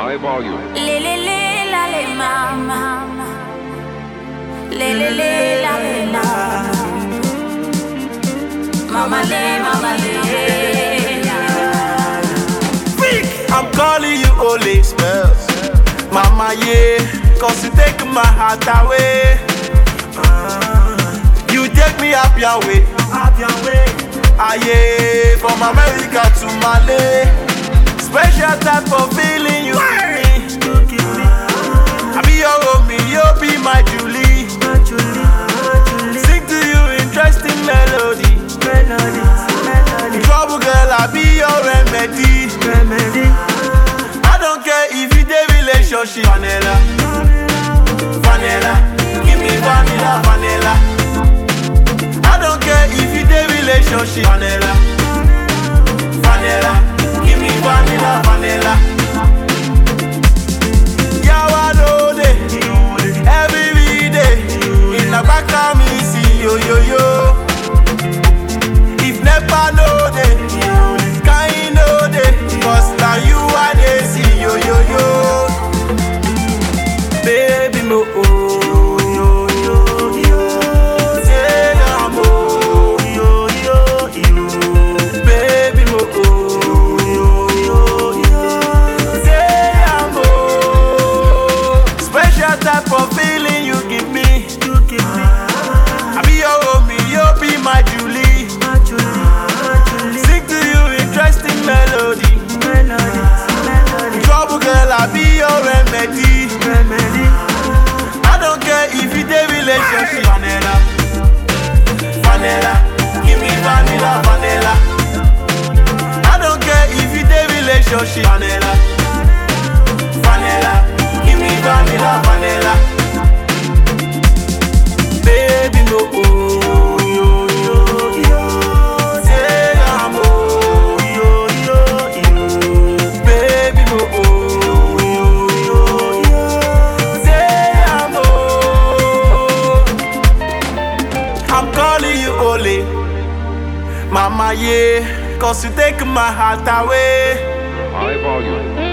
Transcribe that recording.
High volume. Le le le la le mama. Le le le la le mama. Mama le la. I'm calling you Ole Spells, Mama yeah, cause you take my heart away. You take me up your way, ah yeah, from America to Mali. Special type of feeling you give me. I be your Romeo, you be my Julie. Sing to you interesting melody. Trouble girl, I be your remedy. I don't care if you dey relationship. Vanilla, vanilla, give me vanilla, vanilla. I don't care if you dey relationship. Vanilla, vanilla, give me vanilla, vanilla. Yawa no day, every day. In the back of me see yo yo yo. If never know day, kind know day, cause now you are the see yo yo yo. Baby mo oh yo yo yo, say I'm oh yo yo yo. Baby mo oh yo yo yo, say I'm oh. Special type of feeling you give me. I be your Romeo, you be my Julie. Sing to you interesting melody. Trouble girl, I be your remedy. I don't care if you dey relationship. Vanilla, vanilla, give me vanilla, vanilla. I don't care if you dey relationship. Vanilla, vanilla, give me vanilla, vanilla. Baby no oh yo yo yo, say I'm oh yo yo yo. Baby no oh yo yo yo, say I'm oh. I'm calling you Ole, Mama yeah, cause you take my heart away. High volume.